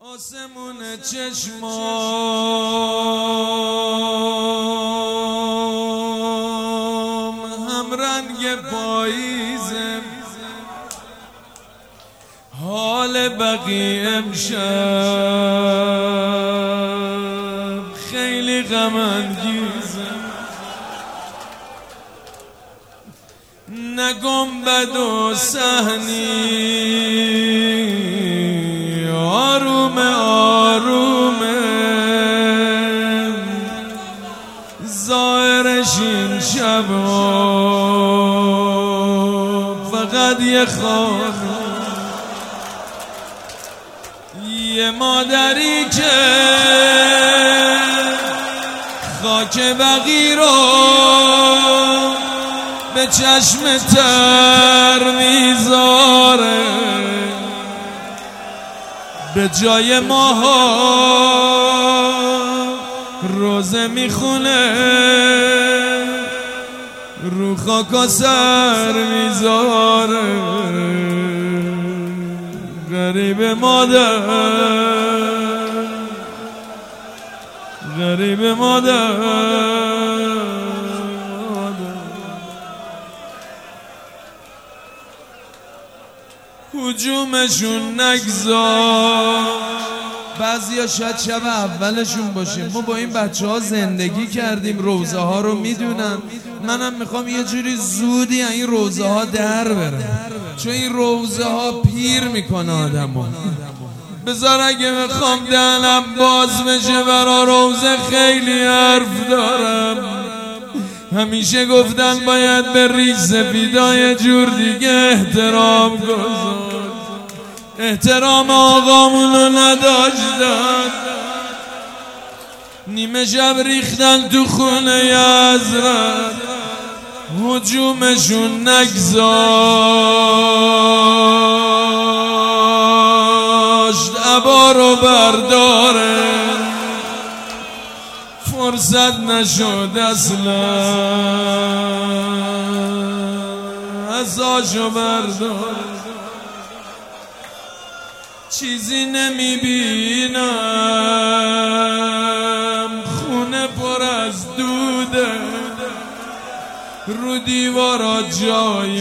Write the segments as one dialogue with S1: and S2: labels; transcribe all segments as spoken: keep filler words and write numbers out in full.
S1: آسمون چشمام هم رنگ پاییزه، حال بقیه امشب خیلی غم انگیزه. نه گنبد و صحنی آروم آرومه، ظاهرش این شب فقط یه خانه، یه مادری که خاک بقی رو به چشم تر میذاره، به جای ماها روزه میخونه، رو خاک سر میذاره. غریب مادر، غریب مادر، هجومشون نگذار. بعضیا شاید شب اولشون باشه، ما با این بچه ها زندگی کردیم، روزه ها رو میدونم. منم میخوام یه جوری زودی این روزه ها در برم، چون این روزه ها پیر میکنه آدمو. بذار اگه میخوام دهنم باز بشه برا روزه خیلی حرف دارم. همیشه گفتن باید به ریش سفیدای جور دیگه احترام گذار، احترام آقامونو نداشتن. نیمه شب ریختن تو خونه حضرت، هجومشون نگذاشت عبا رو برداره، فرصت نشد اصلا عصاشو برداره. چیزی نمیبینم، خونه پر از دوده، رو دیوارا جای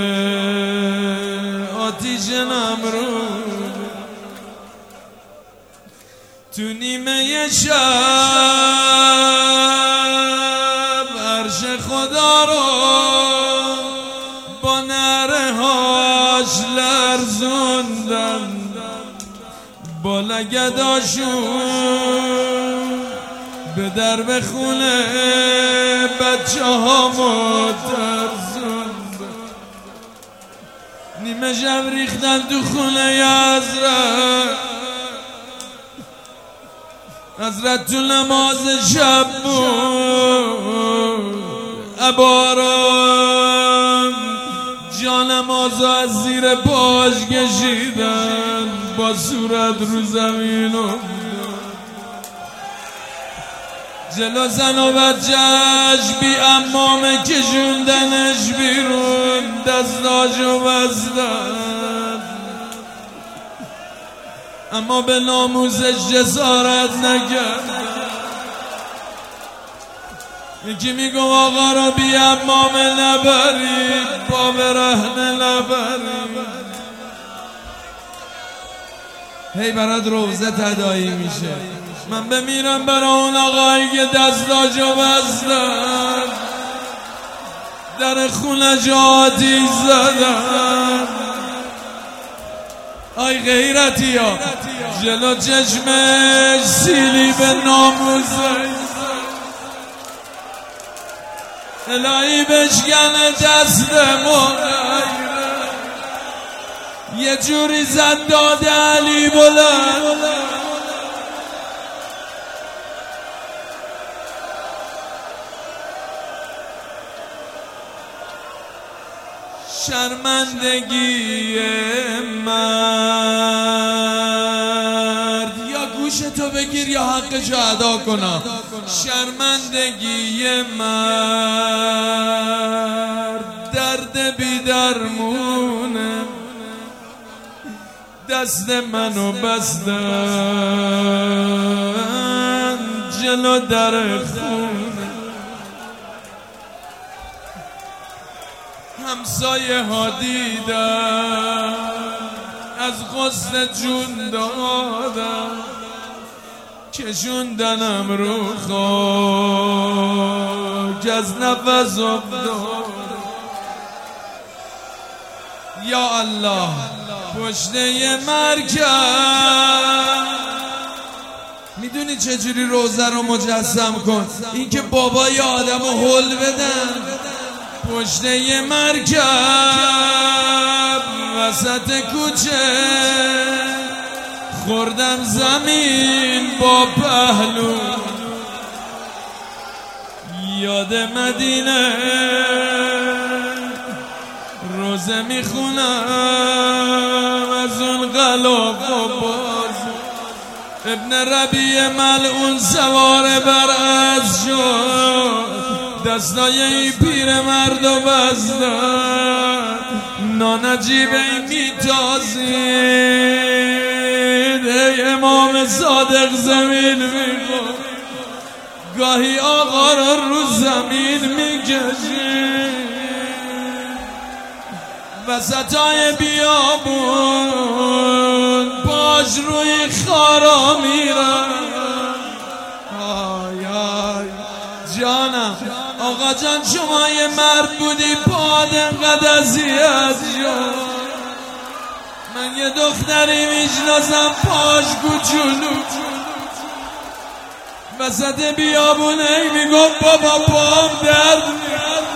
S1: آتیش نمرود. تو نیمه شب عرش خدا رو با نره هاش لرزوندن، با لگداشون به درب خونه بچه ها مترزوندن. نیمه شب ریختن تو خونه حضرت، حضرت تو نماز شب بود، عباران جانماز از زیر پاش کشیدن، با صورت رو زمین افتاد. جلو زن و بچهش بی امامه کشوندنش بیرون، دستاشو بستن، اما به ناموسش جسارت نکرد. یکی میگو آقا را بی امامه نبرید، با برهنه نبرید. هی برات روزه تداعی میشه، من بمیرم برای اون آقایی که دستاشو بستن، در خونه جاتی زدن. آی غیرتی ها جلو چشمش سیلی به ناموزه، الهی بشکنه دستمون. یه جوری زد داد علی بلند، شرمندگی مرد، یا گوشتو بگیر یا حقشو ادا کنم. شرمندگی مرد درد بی درمونه، دست منو بستن جلو در خونه، همسایه ها دیدن از غصه جون دادن، کشوندنم رو خاک از نفس افتاد. یا الله پشته مرکب، میدونی چجوری روزه رو مجسم کن؟ این که بابای آدم رو حل بدن پشته مرکب وسط کوچه، خوردم زمین با پهلو، یاد مدینه روزه میخونم از اون غلاف و باز. ابن ربیع ملعون سوار بر اسب شد، دستای این پیر مرد و بستن، نانجیب این میتازید. ای امام صادق زمین میخون، گاهی آقا را رو زمین میکشید، وسطای بیابون پاش روی خارا میرن. آی آی جانم آقا جان، شما یه مرد بودی پاد انقدر اذیت شد، من یه دختری میشناسم پاش کوچولو وسط بیابون ای میگفت بابا پام درد میاد.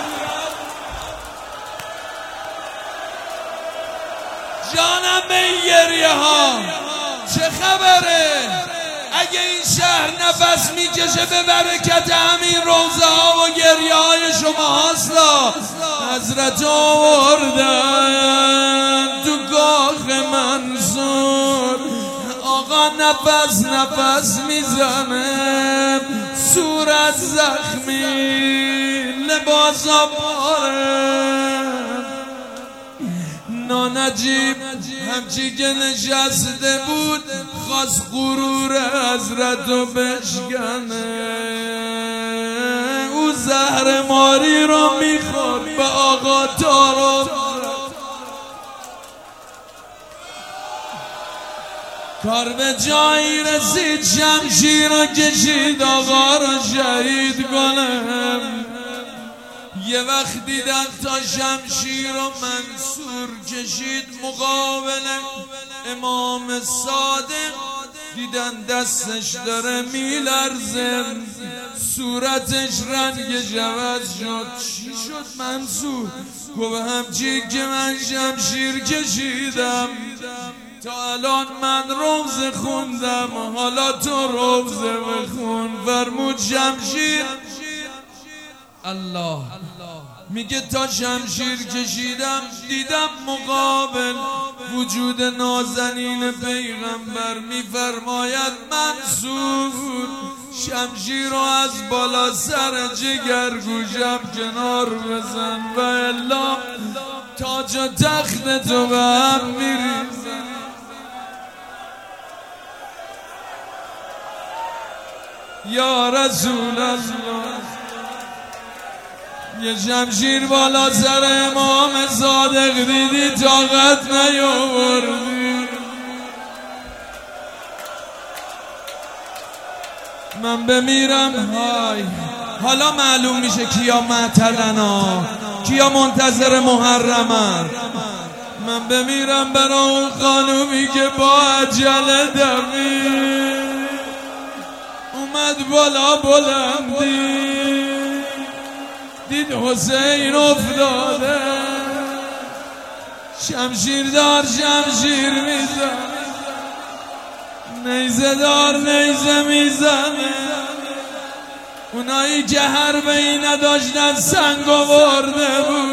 S1: جانم به این گریه ها چه خبره؟ اگه این شهر نفس میکشه به برکت همین روزه ها و گریه های شما هاستا، حضرت آوردن تو کاخ منصور. آقا نفس نفس میزنه، صورت زخمی، لباس پاره، نانجیب همچی که نشسته بود خواست غرور حضرت رو بشکنه، او زهر ماری رو میخورد به آقا تارو. کار به جایی رسید، شمشیر رو کشید آقا رو شهید کنم. یه وقت دیدن تا شمشیر و منصور کشید مقابل امام صادق، دیدن دستش داره میلرزه، صورتش رنگش عوض شد. چی شد منصور؟ گفت همچی که من شمشیر کشیدم تا الان من روزه خوندم، حالا تو روزه بخون. فرمود شمشیر الله میگه تا شمشیر کشیدم دیدم مقابل وجود نازنین پیغمبر، میفرماید منصور شمشیر رو از بالا سر جگر گوشم کنار بزن و الا تاج و تخت تو به هم میریزن. یا رسول الله یه شمشیر بالا سر امام صادق دیدی طاقت نیاوردی. من بمیرم های حالا معلوم میشه کیا معتلن ها، کیا منتظر محرمن. من بمیرم برای اون خانومی که با عجله دمی اومد بالا بلندی، دید حسین افتاده، شمشیر دار شمشیر میزن، نیزه دار نیزه میزنه. اونایی که حربه‌ای نداشتن سنگ آورده بود،